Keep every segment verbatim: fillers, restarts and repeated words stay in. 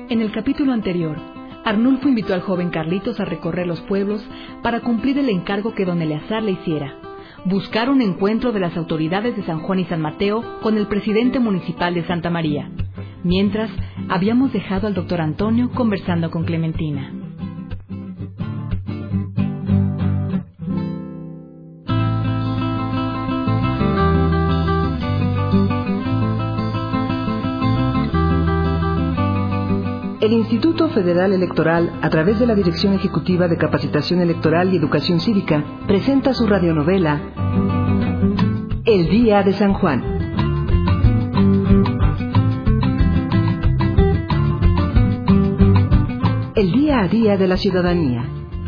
En el capítulo anterior, Arnulfo invitó al joven Carlitos a recorrer los pueblos para cumplir el encargo que don Eleazar le hiciera: buscar un encuentro de las autoridades de San Juan y San Mateo con el presidente municipal de Santa María. Mientras, habíamos dejado al doctor Antonio conversando con Clementina. El Instituto Federal Electoral, a través de la Dirección Ejecutiva de Capacitación Electoral y Educación Cívica, presenta su radionovela El Día de San Juan. El día a día de la ciudadanía.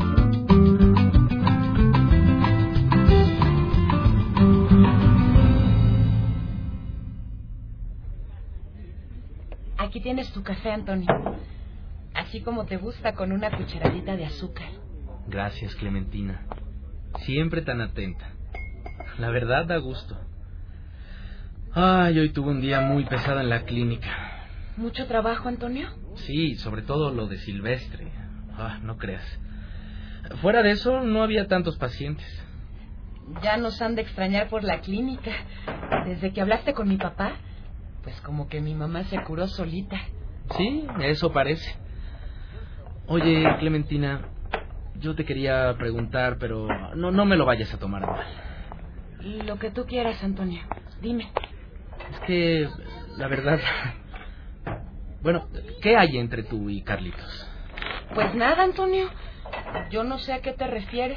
Aquí tienes tu café, Antonio. Así como te gusta, con una cucharadita de azúcar. Gracias, Clementina. Siempre tan atenta. La verdad da gusto. Ay, hoy tuve un día muy pesado en la clínica. ¿Mucho trabajo, Antonio? Sí, sobre todo lo de Silvestre. Ah, no creas. Fuera de eso, no había tantos pacientes. Ya nos han de extrañar por la clínica. Desde que hablaste con mi papá, pues como que mi mamá se curó solita. Sí, eso parece. Oye, Clementina, yo te quería preguntar, pero no, no me lo vayas a tomar mal. Lo que tú quieras, Antonio. Dime. Es que, la verdad... Bueno, ¿qué hay entre tú y Carlitos? Pues nada, Antonio. Yo no sé a qué te refieres.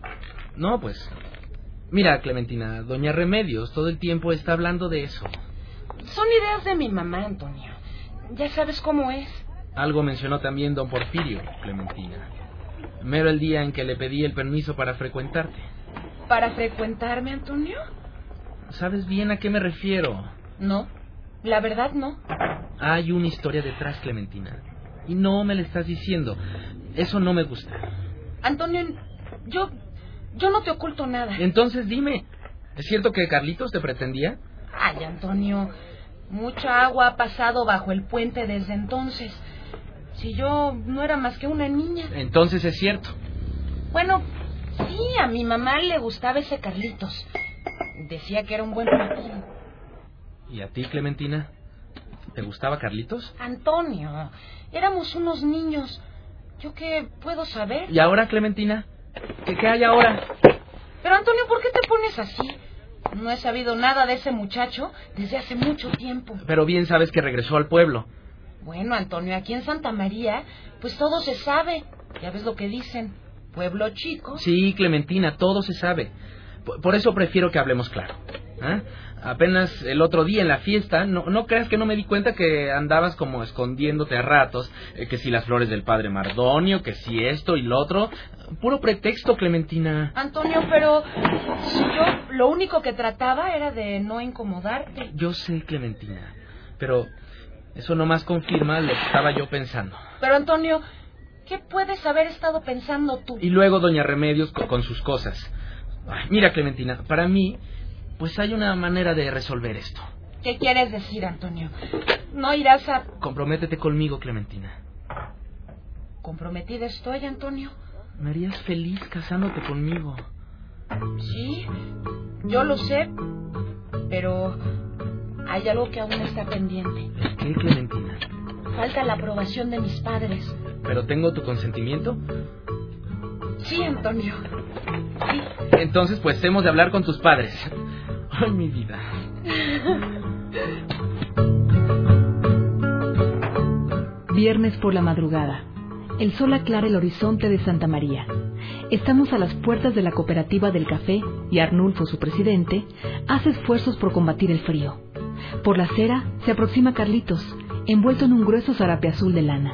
No, pues... Mira, Clementina, doña Remedios todo el tiempo está hablando de eso. Son ideas de mi mamá, Antonio. Ya sabes cómo es. Algo mencionó también don Porfirio, Clementina. Mero el día en que le pedí el permiso para frecuentarte. ¿Para frecuentarme, Antonio? ¿Sabes bien a qué me refiero? No, la verdad no. Hay una historia detrás, Clementina. Y no me la estás diciendo. Eso no me gusta. Antonio, yo... yo no te oculto nada. Entonces dime, ¿es cierto que Carlitos te pretendía? Ay, Antonio, mucha agua ha pasado bajo el puente desde entonces. Si yo no era más que una niña. Entonces es cierto. Bueno, sí, a mi mamá le gustaba ese Carlitos. Decía que era un buen partido. ¿Y a ti, Clementina? ¿Te gustaba Carlitos? Antonio, éramos unos niños. ¿Yo qué puedo saber? ¿Y ahora, Clementina? ¿Qué, qué hay ahora? Pero, Antonio, ¿por qué te pones así? No he sabido nada de ese muchacho desde hace mucho tiempo. Pero bien sabes que regresó al pueblo. Bueno, Antonio, aquí en Santa María, pues todo se sabe. Ya ves lo que dicen. Pueblo chico. Sí, Clementina, todo se sabe. Por, por eso prefiero que hablemos claro. ¿Eh? Apenas el otro día en la fiesta, no, no creas que no me di cuenta que andabas como escondiéndote a ratos, eh, que si las flores del padre Mardonio, que si esto y lo otro. Puro pretexto, Clementina. Antonio, pero si yo lo único que trataba era de no incomodarte. Yo sé, Clementina, pero eso nomás confirma lo que estaba yo pensando. Pero, Antonio, ¿qué puedes haber estado pensando tú? Y luego doña Remedios con, con sus cosas. Ay, mira, Clementina, para mí, pues hay una manera de resolver esto. ¿Qué quieres decir, Antonio? ¿No irás a...? Comprométete conmigo, Clementina. ¿Comprometida estoy, Antonio? Me harías feliz casándote conmigo. Sí, yo lo sé, pero hay algo que aún está pendiente. ¿Qué, Clementina? Falta la aprobación de mis padres. ¿Pero tengo tu consentimiento? Sí, Antonio. Sí. Entonces, pues, hemos de hablar con tus padres. Ay, mi vida. Viernes por la madrugada. El sol aclara el horizonte de Santa María. Estamos a las puertas de la cooperativa del café y Arnulfo, su presidente, hace esfuerzos por combatir el frío. Por la acera se aproxima Carlitos, envuelto en un grueso zarape azul de lana.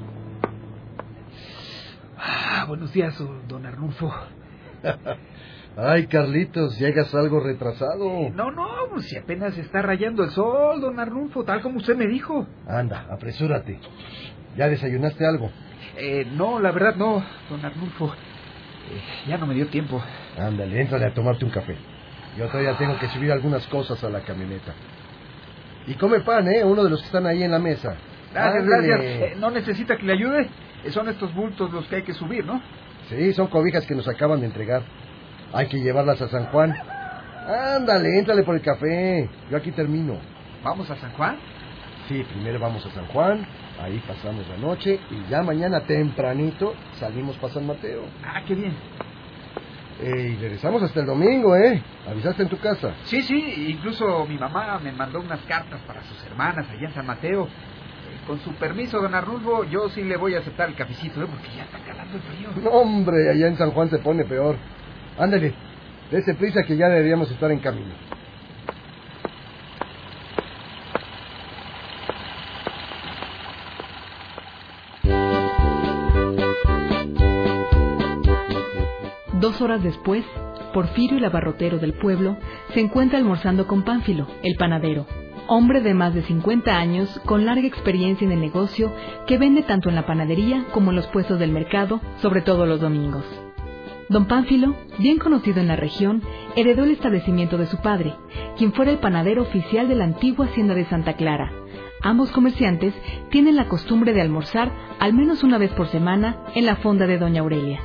Buenos días, don Arnulfo. Ay, Carlitos, llegas algo retrasado. Eh, no, no, pues si apenas está rayando el sol, don Arnulfo, tal como usted me dijo. Anda, apresúrate. ¿Ya desayunaste algo? Eh, no, la verdad no, don Arnulfo. Eh, ya no me dio tiempo. Ándale, éntrale a tomarte un café. Yo todavía tengo que subir algunas cosas a la camioneta. Y come pan, ¿eh? Uno de los que están ahí en la mesa. Gracias, Ándale. gracias. Eh, ¿No necesita que le ayude? Eh, son estos bultos los que hay que subir, ¿no? Sí, son cobijas que nos acaban de entregar. Hay que llevarlas a San Juan. Ándale, éntrale por el café. Yo aquí termino. ¿Vamos a San Juan? Sí, primero vamos a San Juan, ahí pasamos la noche y ya mañana tempranito salimos para San Mateo. Ah, qué bien. Eh, y regresamos hasta el domingo, ¿eh? ¿Avisaste en tu casa? Sí, sí, incluso mi mamá me mandó unas cartas para sus hermanas allá en San Mateo. Eh, con su permiso, don Arnulfo, yo sí le voy a aceptar el cafecito, ¿eh? Porque ya está calando el frío. No, hombre, allá en San Juan se pone peor. Ándale, dése prisa que ya deberíamos estar en camino. Dos horas después, Porfirio, el abarrotero del pueblo, se encuentra almorzando con Pánfilo, el panadero, hombre de más de cincuenta años con larga experiencia en el negocio que vende tanto en la panadería como en los puestos del mercado, sobre todo los domingos. Don Pánfilo, bien conocido en la región, heredó el establecimiento de su padre, quien fuera el panadero oficial de la antigua hacienda de Santa Clara. Ambos comerciantes tienen la costumbre de almorzar al menos una vez por semana en la fonda de doña Aurelia.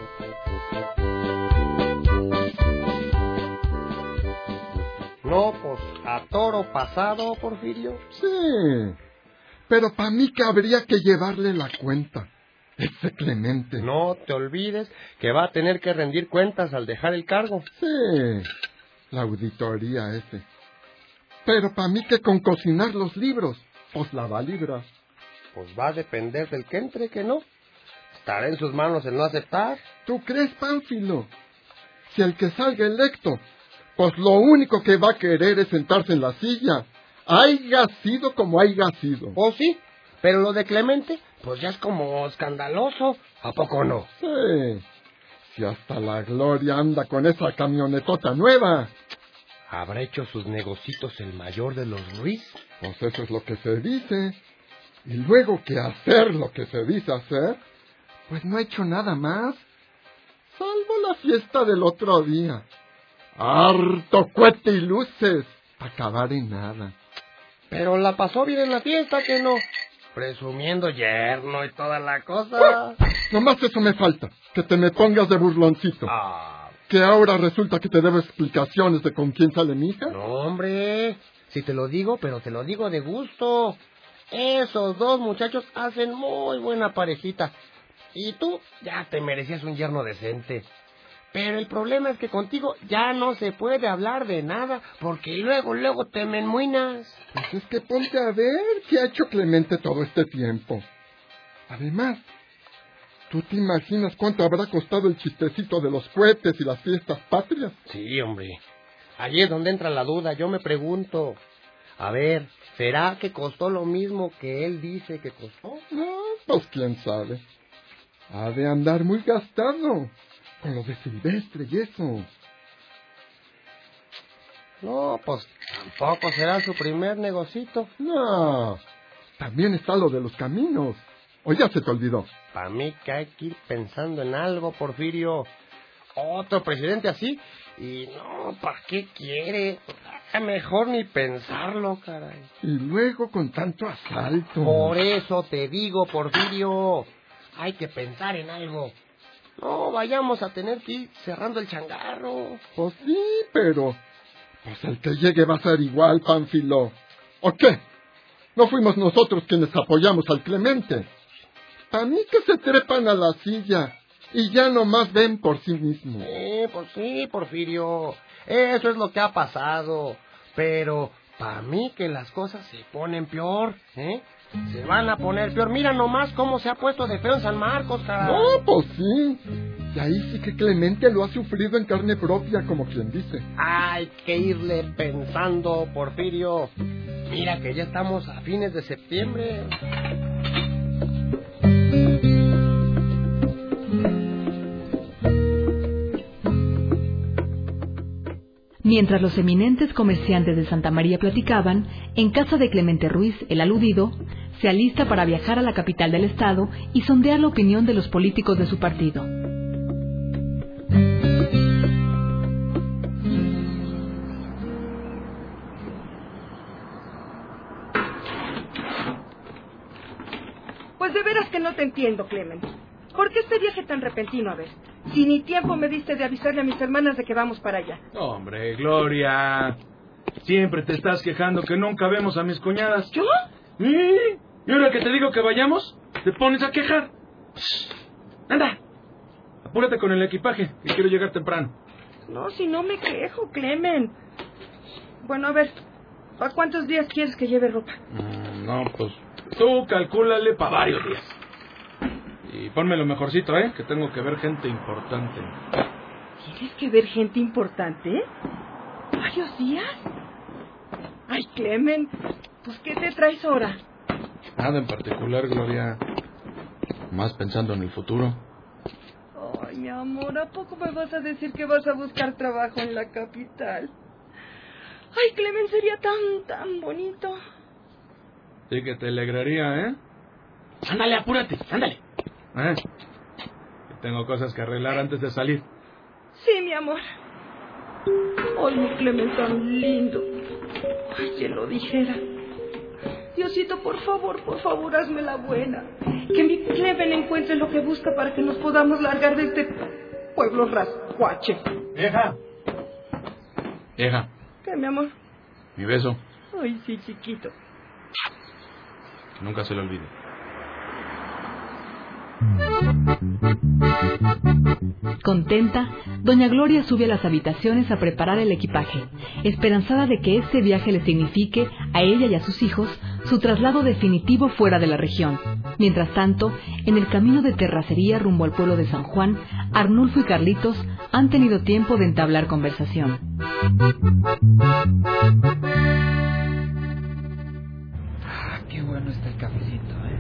No, pues, a toro pasado, Porfirio. Sí, pero para mí que habría que llevarle la cuenta. Ese Clemente. No te olvides que va a tener que rendir cuentas al dejar el cargo. Sí, la auditoría ese. Pero para mí que con cocinar los libros, pues la va a librar. Pues va a depender del que entre, que no. Estará en sus manos el no aceptar. ¿Tú crees, Pánfilo? Si el que salga electo, pues lo único que va a querer es sentarse en la silla. Haiga sido como haiga sido. Pues sí, pero lo de Clemente, pues ya es como escandaloso. ¿A poco no? Sí, si hasta la Gloria anda con esa camionetota nueva. ¿Habrá hecho sus negocitos el mayor de los Ruiz? Pues eso es lo que se dice. Y luego que hacer lo que se dice hacer, pues no ha hecho nada más. Salvo la fiesta del otro día. Harto cohete y luces, para acabar en nada. Pero la pasó bien en la fiesta, ¿que no? Presumiendo yerno y toda la cosa. Nomás eso me falta, que te me pongas de burloncito. Ah. ¿Que ahora resulta que te debo explicaciones de con quién sale mi hija? No, hombre, si te lo digo, pero te lo digo de gusto. Esos dos muchachos hacen muy buena parejita. Y tú ya te merecías un yerno decente. Pero el problema es que contigo ya no se puede hablar de nada, porque luego, luego te me enmuinas. Pues es que ponte a ver qué ha hecho Clemente todo este tiempo. Además, ¿tú te imaginas cuánto habrá costado el chistecito de los cohetes y las fiestas patrias? Sí, hombre. Allí es donde entra la duda. Yo me pregunto, a ver, ¿será que costó lo mismo que él dice que costó? No, pues quién sabe. Ha de andar muy gastado con lo de Silvestre y eso. No, pues tampoco será su primer negocito. No, también está lo de los caminos. ¿O ya se te olvidó? Para mí que hay que ir pensando en algo, Porfirio. Otro presidente así. Y no, ¿para qué quiere? Mejor ni pensarlo, caray. Y luego con tanto asalto. Por eso te digo, Porfirio. Hay que pensar en algo. No vayamos a tener que ir cerrando el changarro. Pues sí, pero pues el que llegue va a ser igual, Pánfilo. ¿O qué? ¿No fuimos nosotros quienes apoyamos al Clemente? Para mí que se trepan a la silla y ya nomás ven por sí mismos. Sí, pues sí, Porfirio. Eso es lo que ha pasado. Pero para mí que las cosas se ponen peor, ¿eh? Se van a poner peor. Mira nomás cómo se ha puesto de feo en San Marcos, caray. No, pues sí. Y ahí sí que Clemente lo ha sufrido en carne propia, como quien dice. Hay que irle pensando, Porfirio. Mira que ya estamos a fines de septiembre. Mientras los eminentes comerciantes de Santa María platicaban, en casa de Clemente Ruiz, el aludido, se alista para viajar a la capital del estado y sondear la opinión de los políticos de su partido. Pues de veras que no te entiendo, Clement. ¿Por qué este viaje tan repentino, a ver? Si ni tiempo me diste de avisarle a mis hermanas de que vamos para allá. Hombre, Gloria, siempre te estás quejando que nunca vemos a mis cuñadas. ¿Yo? ¿Y? ¿Y ahora que te digo que vayamos, te pones a quejar? Anda, apúrate con el equipaje, que quiero llegar temprano. No, si no me quejo, Clement. Bueno, a ver, ¿para cuántos días quieres que lleve ropa? Mm, no, pues tú calcúlale para varios días. Y ponme lo mejorcito, ¿eh? Que tengo que ver gente importante. ¿Tienes que ver gente importante? ¿Varios días? Ay, Clement, pues ¿qué te traes ahora? Nada en particular, Gloria. Más pensando en el futuro. Ay, mi amor, ¿a poco me vas a decir que vas a buscar trabajo en la capital? Ay, Clement, sería tan, tan bonito. Sí que te alegraría, ¿eh? Ándale, apúrate, ándale. ¿Eh? Que tengo cosas que arreglar antes de salir. Sí, mi amor. Ay, mi Clement tan lindo. Ay, que lo dijera. Diosito, por favor, por favor, hazme la buena. Que mi Clement encuentre lo que busca para que nos podamos largar de este pueblo rascuache. Vieja. Vieja. ¿Qué, mi amor? Mi beso. Ay, sí, chiquito. Que nunca se lo olvide. Contenta, doña Gloria sube a las habitaciones a preparar el equipaje, esperanzada de que este viaje le signifique a ella y a sus hijos su traslado definitivo fuera de la región. Mientras tanto, en el camino de terracería rumbo al pueblo de San Juan, Arnulfo y Carlitos han tenido tiempo de entablar conversación. Ah, qué bueno está el cafecito, ¿eh?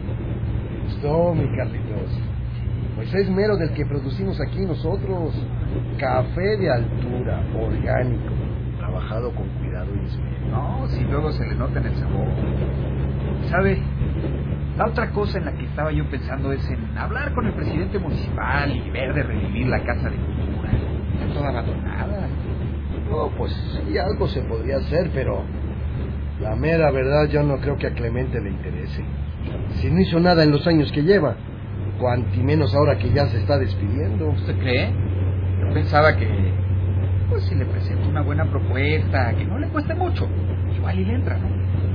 No, mi Carlitos. Pues es mero del que producimos aquí nosotros. Café de altura, orgánico, trabajado con cuidado y esmero. No, si luego se le nota en el sabor. ¿Sabe? La otra cosa en la que estaba yo pensando es en hablar con el presidente municipal y ver de revivir la casa de cultura. Está toda abandonada. No, pues sí, algo se podría hacer, pero la mera verdad yo no creo que a Clemente le interese. Si no hizo nada en los años que lleva, cuanti menos ahora que ya se está despidiendo. ¿Usted cree? Yo pensaba que, pues si le presento una buena propuesta, que no le cueste mucho, igual y le entra, ¿no?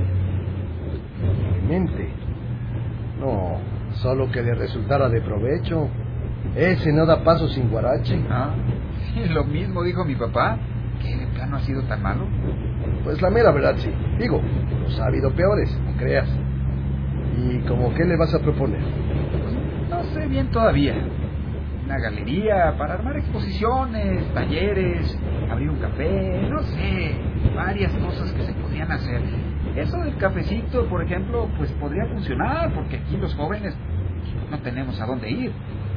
Clemente. No, solo que le resultara de provecho. Ese no da paso sin guarache. Ah, sí, lo mismo dijo mi papá, que de plano ha sido tan malo. Pues la mera verdad sí. Digo, los ha habido peores, no creas. ¿Y como qué le vas a proponer? Pues no sé bien todavía. Una galería para armar exposiciones, talleres, abrir un café, no sé, varias cosas que se podían hacer. Eso del cafecito, por ejemplo, pues podría funcionar, porque aquí los jóvenes no tenemos a dónde ir.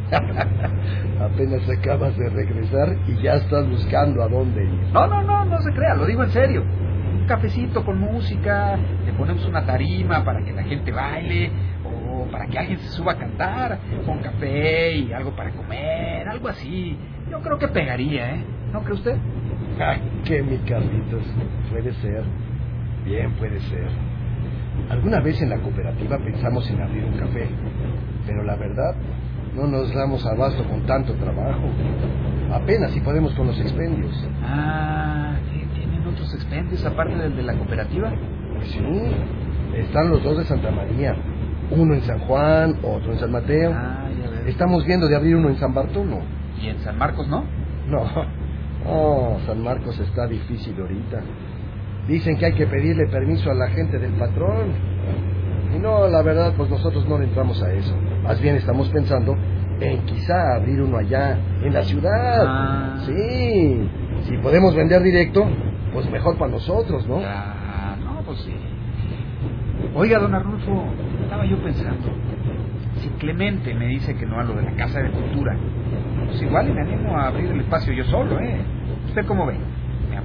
Apenas acabas de regresar y ya estás buscando a dónde ir. No, no, no, no se crea, lo digo en serio. Un cafecito con música, le ponemos una tarima para que la gente baile, o para que alguien se suba a cantar, con café y algo para comer, algo así. Yo creo que pegaría, ¿eh? ¿No cree usted? Ay, que mi Carlitos, puede ser, bien puede ser. Alguna vez en la cooperativa pensamos en abrir un café, pero la verdad, no nos damos abasto con tanto trabajo. Apenas si podemos con los expendios. Ah, ¿tienen otros expendios aparte del de la cooperativa? Pues sí, están los dos de Santa María. Uno en San Juan, otro en San Mateo. Ah, ya veo. Estamos viendo de abrir uno en San Bartolo. ¿Y en San Marcos no? No, oh, San Marcos está difícil ahorita. Dicen que hay que pedirle permiso a la gente del patrón. Y no, la verdad, pues nosotros no le entramos a eso. Más bien estamos pensando en quizá abrir uno allá, en la ciudad. Ah. Sí, si podemos vender directo, pues mejor para nosotros, ¿no? Ah, no, pues sí. Oiga, don Arnulfo, estaba yo pensando, si Clemente me dice que no a lo de la Casa de Cultura, pues igual y me animo a abrir el espacio yo solo, ¿eh? ¿Usted cómo ve? ¿Me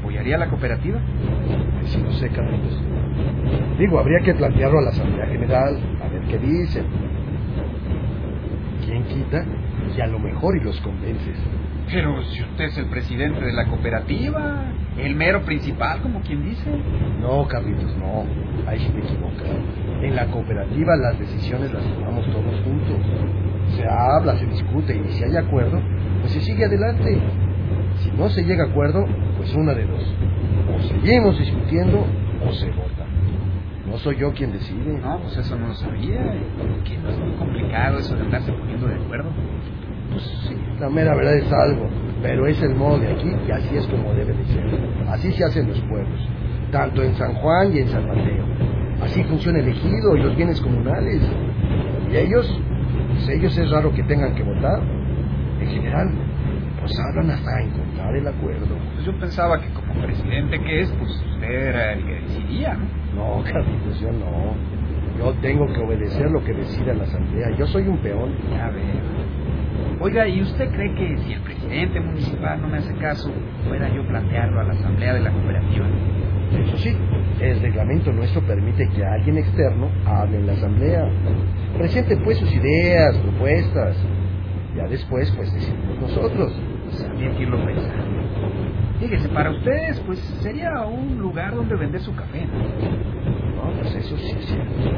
¿Apoyaría la cooperativa? Ay, sí, no sé, Carlitos. Digo, habría que plantearlo a la Asamblea General, a ver qué dicen. ¿Quién quita? Y a lo mejor y los convences. Pero si usted es el presidente de la cooperativa, el mero principal, como quien dice. No, Carlitos, no. Ahí sí te equivocas. En la cooperativa las decisiones las tomamos todos juntos. Se habla, se discute y si hay acuerdo, pues se sigue adelante. Si no se llega a acuerdo, pues una de dos. O seguimos discutiendo o se vota. No soy yo quien decide. No, pues eso no lo sabía. Que no es muy complicado eso de andarse poniendo de acuerdo. Pues sí, la mera verdad es algo, pero es el modo de aquí y así es como debe de ser. Así se hacen los pueblos, tanto en San Juan y en San Mateo. Así funciona el ejido y los bienes comunales. Y ellos, pues ellos es raro que tengan que votar. En general, pues hablan hasta encontrar el acuerdo. Pues yo pensaba que como presidente que es, pues usted era el que decidía, ¿no? No, Carlitos, yo no. Yo tengo que obedecer lo que decida la asamblea. Yo soy un peón. Ya veo. Oiga, ¿y usted cree que si el presidente municipal no me hace caso, pueda yo plantearlo a la asamblea de la cooperativa? Eso sí, el reglamento nuestro permite que alguien externo hable en la asamblea. Presente pues sus ideas, propuestas. Ya después, pues decidimos nosotros. Pues habría que irlo pensando. Fíjese, para ustedes, pues sería un lugar donde vender su café, ¿no? No, pues eso sí es cierto.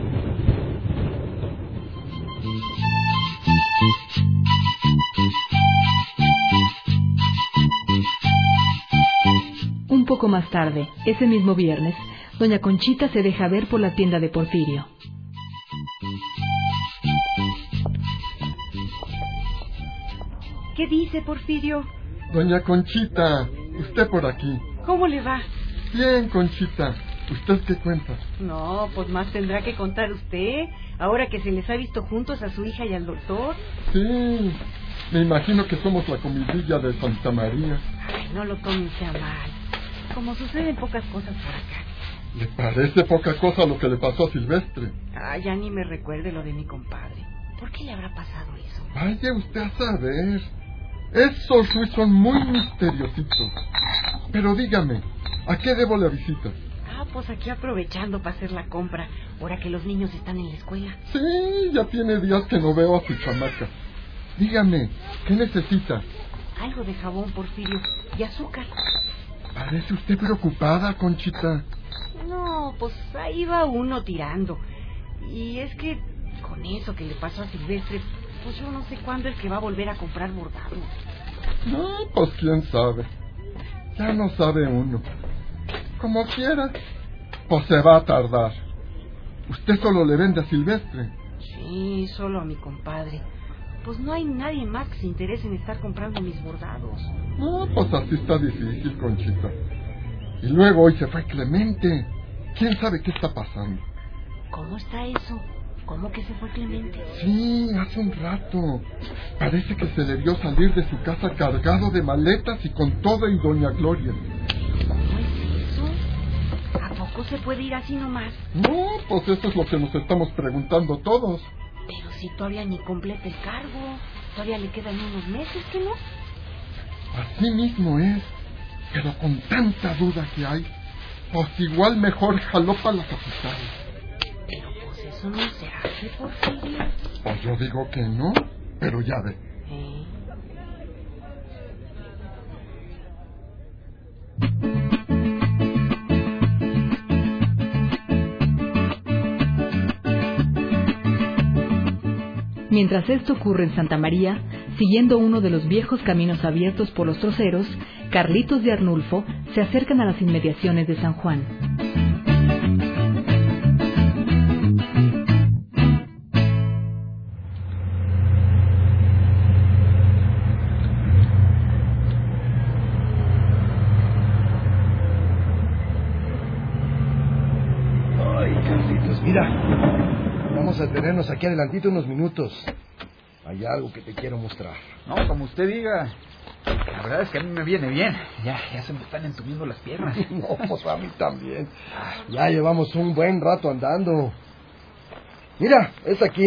Un poco más tarde, ese mismo viernes, doña Conchita se deja ver por la tienda de Porfirio. ¿Qué dice, Porfirio? Doña Conchita, usted por aquí. ¿Cómo le va? Bien, Conchita. ¿Usted qué cuenta? No, pues más tendrá que contar usted, ahora que se les ha visto juntos a su hija y al doctor. Sí, me imagino que somos la comidilla de Santa María. Ay, no lo tomen usted a mal. Como suceden pocas cosas por acá. ¿Le parece poca cosa lo que le pasó a Silvestre? Ah, ya ni me recuerde lo de mi compadre. ¿Por qué le habrá pasado eso? Vaya usted a saber. Esos Ruiz son muy misteriositos. Pero dígame, ¿a qué debo la visita? Ah, pues aquí aprovechando para hacer la compra, ahora que los niños están en la escuela. Sí, ya tiene días que no veo a su chamaca. Dígame, ¿qué necesita? Algo de jabón, Porfirio, y azúcar. Parece usted preocupada, Conchita. No, pues ahí va uno tirando. Y es que con eso que le pasó a Silvestre, pues yo no sé cuándo es que va a volver a comprar bordado. No, pues quién sabe. Ya no sabe uno. Como quiera, pues se va a tardar. ¿Usted solo le vende a Silvestre? Sí, solo a mi compadre. Pues no hay nadie más que se interese en estar comprando mis bordados. No, pues así está difícil, Conchita. Y luego hoy se fue Clemente. ¿Quién sabe qué está pasando? ¿Cómo está eso? ¿Cómo que se fue Clemente? Sí, hace un rato. Parece que se le vio salir de su casa cargado de maletas y con todo y doña Gloria. ¿Cómo es eso? ¿A poco se puede ir así nomás? No, pues eso es lo que nos estamos preguntando todos. Pero si todavía ni completa el cargo, todavía le quedan unos meses, ¿que no? Así mismo es, pero con tanta duda que hay, pues igual mejor jaló para la capital. Pero pues eso no se hace, Porfirio. Pues yo digo que no, pero ya ve. ¿Eh? Mientras esto ocurre en Santa María, siguiendo uno de los viejos caminos abiertos por los troceros, Carlitos y Arnulfo se acercan a las inmediaciones de San Juan. Ay, Carlitos, mira. Vamos a tenernos aquí adelantito unos minutos. Hay algo que te quiero mostrar. No, como usted diga. La verdad es que a mí me viene bien. Ya, ya se me están entumiendo las piernas. No, pues a mí también. Ya llevamos un buen rato andando. Mira, es aquí.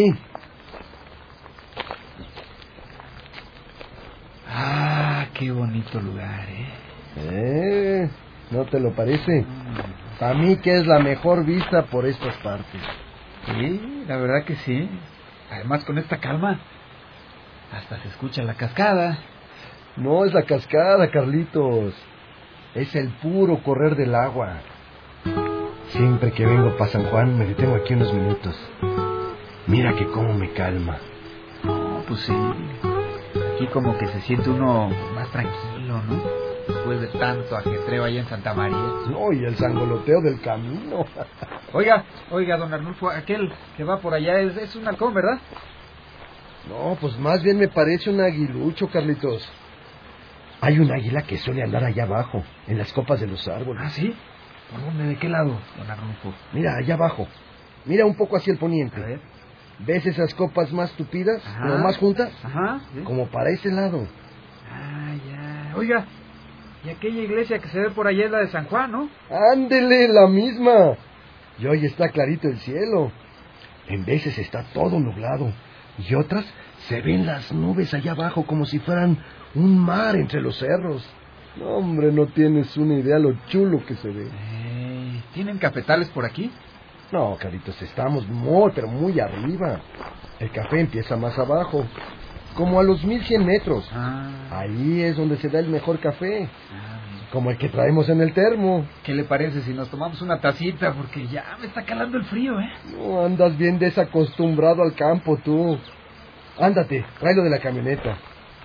Ah, qué bonito lugar, ¿eh? ¿Eh? ¿No te lo parece? Para mí que es la mejor vista por estas partes. Sí, la verdad que sí. Además, con esta calma, hasta se escucha la cascada. No es la cascada, Carlitos. Es el puro correr del agua. Siempre que vengo para San Juan me detengo aquí unos minutos. Mira que cómo me calma. No, pues sí. Aquí como que se siente uno más tranquilo, ¿no? Después de tanto ajetreo allá en Santa María. No, y el sangoloteo del camino. Oiga, oiga, don Arnulfo, aquel que va por allá es, es un halcón, ¿verdad? No, pues más bien me parece un aguilucho, Carlitos. Hay un águila que suele andar allá abajo, en las copas de los árboles. ¿Ah, sí? ¿Por dónde? ¿De qué lado, don Arnulfo? Mira, allá abajo. Mira un poco hacia el poniente. A ver. ¿Ves esas copas más tupidas? Ajá. Como más juntas. Ajá. ¿Sí? Como para ese lado. Ah, ya. Oiga, y aquella iglesia que se ve por allá es la de San Juan, ¿no? Ándele, la misma. Y hoy está clarito el cielo. En veces está todo nublado. Y otras se ven las nubes allá abajo como si fueran un mar entre los cerros. No, hombre, no tienes una idea lo chulo que se ve. Eh, ¿Tienen cafetales por aquí? No, Caritos, estamos muy, pero muy arriba. El café empieza más abajo, como a los mil cien metros. Ah. Ahí es donde se da el mejor café, Ah, como el que traemos en el termo. ¿qué le parece si nos tomamos una tacita? Porque ya me está calando el frío, ¿eh? No, andas bien desacostumbrado al campo, tú. Ándate, tráelo de la camioneta.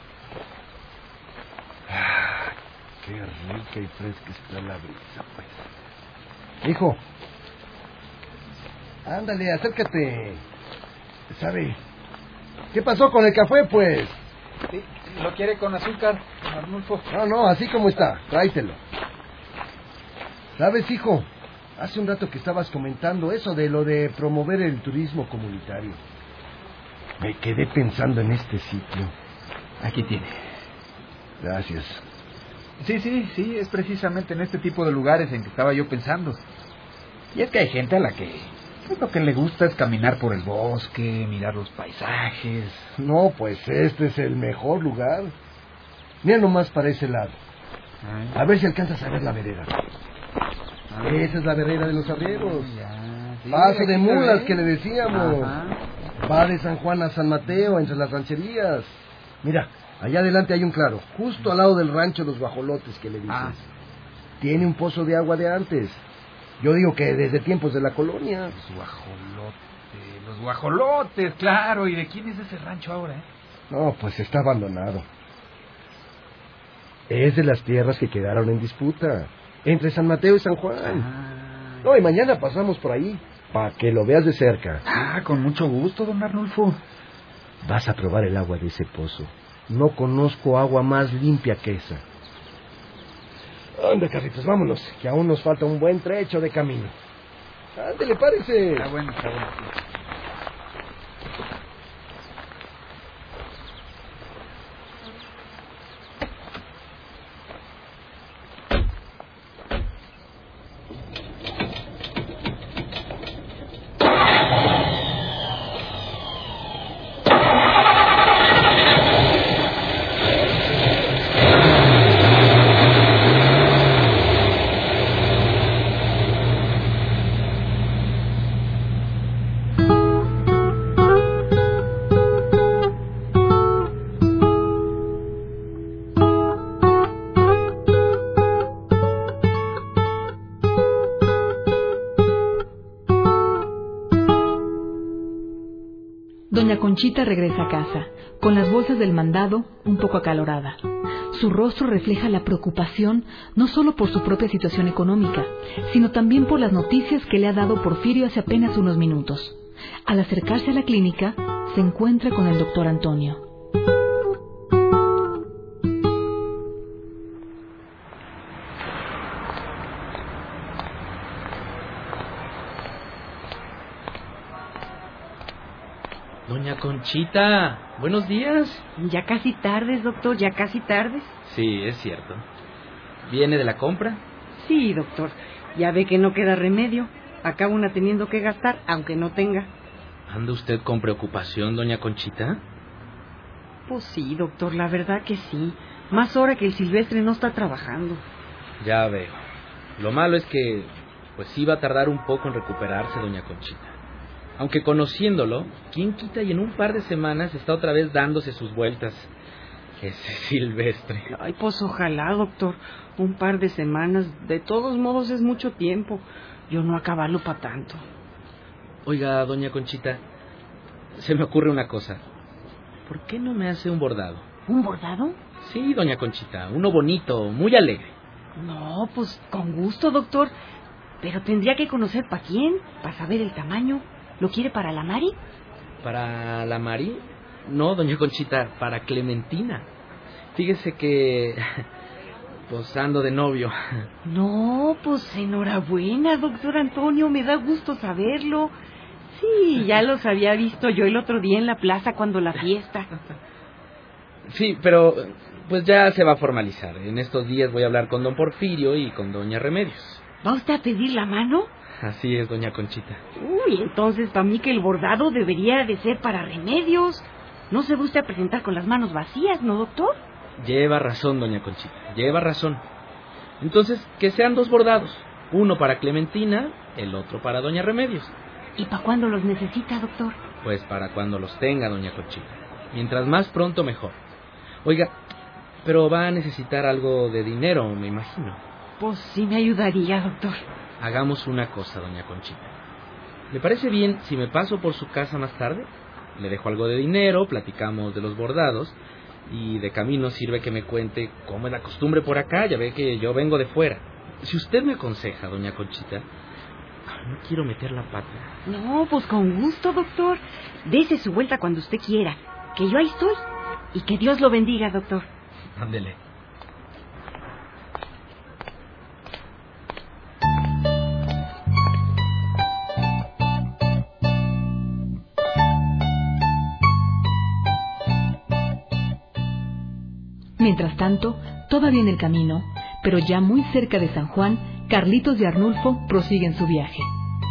Ah, qué rica y fresca está la brisa, pues. Hijo, ándale, acércate. ¿Sabe? ¿Qué pasó con el café, pues? Sí, ¿lo quiere con azúcar, don Arnulfo? No, no, así como está, tráetelo. ¿Sabes, hijo? Hace un rato que estabas comentando eso de lo de promover el turismo comunitario. Me quedé pensando en este sitio. Aquí tiene. Gracias. Sí, sí, sí, es precisamente en este tipo de lugares en que estaba yo pensando. Y es que hay gente a la que pues, lo que le gusta es caminar por el bosque, mirar los paisajes. No, pues este es el mejor lugar. Mira nomás para ese lado. Ay. A ver si alcanzas a ver la vereda. Ay. Esa es la vereda de los arrieros. Ay, ya, sí, Paso aquí de se mulas ve. que le decíamos. Ajá. Va de San Juan a San Mateo, entre las rancherías. Mira, allá adelante hay un claro, justo al lado del rancho Los Guajolotes que le dices. Ah. Tiene un pozo de agua de antes. Yo digo que desde tiempos de la colonia. Los guajolotes, los guajolotes, claro. ¿Y de quién es ese rancho ahora, eh? No, pues está abandonado. Es de las tierras que quedaron en disputa, entre San Mateo y San Juan. Ah. No, y mañana pasamos por ahí, para que lo veas de cerca. Ah, con mucho gusto, don Arnulfo. Vas a probar el agua de ese pozo. No conozco agua más limpia que esa. Anda, Carlitos, vámonos, que aún nos falta un buen trecho de camino. Ándale, párese. Está bueno, está bueno. Doña Conchita regresa a casa, con las bolsas del mandado un poco acalorada. Su rostro refleja la preocupación no solo por su propia situación económica, sino también por las noticias que le ha dado Porfirio hace apenas unos minutos. Al acercarse a la clínica, se encuentra con el doctor Antonio. Doña Conchita, buenos días. Ya casi tardes, doctor, ya casi tardes. Sí, es cierto. ¿Viene de la compra? Sí, doctor, ya ve que no queda remedio. Acaba una teniendo que gastar, aunque no tenga. ¿Anda usted con preocupación, doña Conchita? Pues sí, doctor, la verdad que sí. Más hora que el Silvestre no está trabajando. Ya veo. Lo malo es que, pues sí va a tardar un poco en recuperarse doña Conchita. Aunque conociéndolo, ¿quién quita y en un par de semanas está otra vez dándose sus vueltas? Ese Silvestre. Ay, pues ojalá, doctor. Un par de semanas. De todos modos es mucho tiempo. Yo no acabarlo para tanto. Oiga, doña Conchita, se me ocurre una cosa. ¿Por qué no me hace un bordado? ¿Un bordado? Sí, doña Conchita, uno bonito, muy alegre. No, pues con gusto, doctor. Pero tendría que conocer para quién, para saber el tamaño. ¿Lo quiere para la Mari? ¿Para la Mari? No, doña Conchita, para Clementina. Fíjese que... pues ando de novio. No, pues enhorabuena, doctor Antonio. Me da gusto saberlo. Sí, ya los había visto yo el otro día en la plaza cuando la fiesta. Sí, pero pues ya se va a formalizar. En estos días voy a hablar con don Porfirio y con doña Remedios. ¿Va usted a pedir la mano? Así es, doña Conchita. Uy, entonces para mí que el bordado debería de ser para Remedios. No se va usted a presentar con las manos vacías, ¿no, doctor? Lleva razón, doña Conchita, lleva razón. Entonces, que sean dos bordados. Uno para Clementina, el otro para doña Remedios. ¿Y para cuándo los necesita, doctor? Pues para cuando los tenga, doña Conchita. Mientras más pronto, mejor. Oiga, pero va a necesitar algo de dinero, me imagino. Pues sí me ayudaría, doctor. Hagamos una cosa, doña Conchita. ¿Le parece bien si me paso por su casa más tarde? Le dejo algo de dinero, platicamos de los bordados, y de camino sirve que me cuente cómo es la costumbre por acá. Ya ve que yo vengo de fuera. Si usted me aconseja, doña Conchita, no quiero meter la pata. No, pues con gusto, doctor. Dese su vuelta cuando usted quiera, que yo ahí estoy. Y que Dios lo bendiga, doctor. Ándele. Mientras tanto, todavía en el camino, pero ya muy cerca de San Juan, Carlitos y Arnulfo prosiguen su viaje.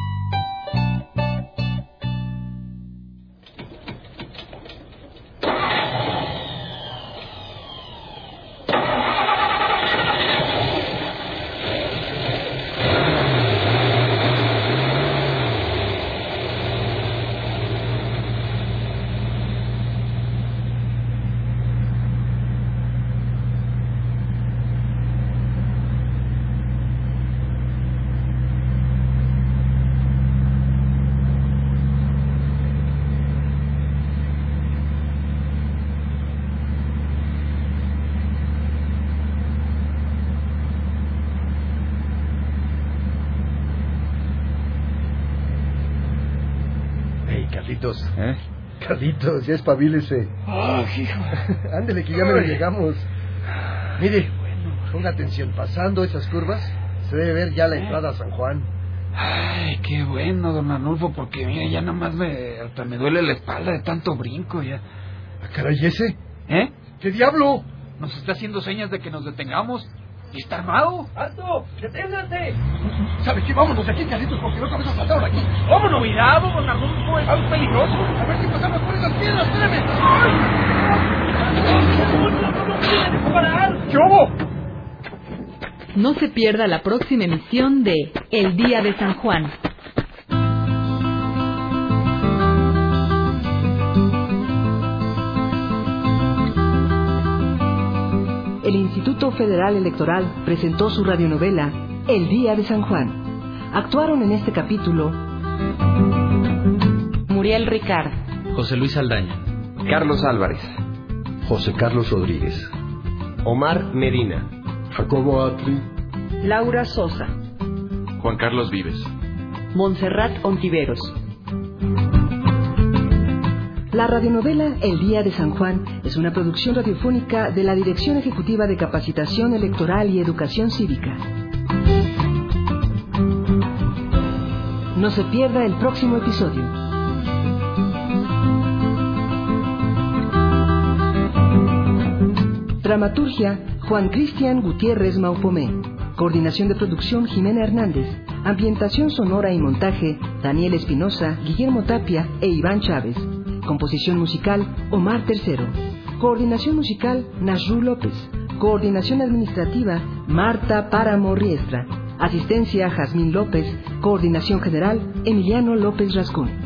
Carlitos. ¿Eh? Carlitos, ya espabilese. Oh, hijo. Ándele, que ya me lo llegamos. Mire, ponga atención, pasando esas curvas, se debe ver ya la entrada a San Juan. Ay, qué bueno, don Arnulfo, porque mira, ya nomás me, hasta me duele la espalda de tanto brinco ya. ¿Ah, caray, ese? ¿Eh? ¿Qué diablo? Nos está haciendo señas de que nos detengamos. ¿Y está armado? ¡Alto! ¡Deténgase! ¿Sabe qué? Vámonos de aquí, Carlitos, porque no te vas a saltar aquí. ¡Vámonos! ¡Cuidado, don Arnulfo! ¡Es algo peligroso! A ver si pasamos por esas piedras, espérame. ¡No disparar! ¿Qué hubo? No se pierda la próxima emisión de El Día de San Juan. El Instituto Federal Electoral presentó su radionovela El Día de San Juan. Actuaron en este capítulo Muriel Ricard, José Luis Aldaña, Carlos Álvarez, José Carlos Rodríguez, Omar Medina, Jacobo Atri, Laura Sosa, Juan Carlos Vives, Montserrat Ontiveros. La radionovela El Día de San Juan es una producción radiofónica de la Dirección Ejecutiva de Capacitación Electoral y Educación Cívica. No se pierda el próximo episodio. Dramaturgia, Juan Cristian Gutiérrez Maupomé. Coordinación de producción, Jimena Hernández. Ambientación sonora y montaje, Daniel Espinosa, Guillermo Tapia e Iván Chávez. Composición musical, Omar Tercero. Coordinación musical, Nasru López. Coordinación Administrativa, Marta Páramo Riestra. Asistencia, Jazmín López. Coordinación General, Emiliano López Rascón.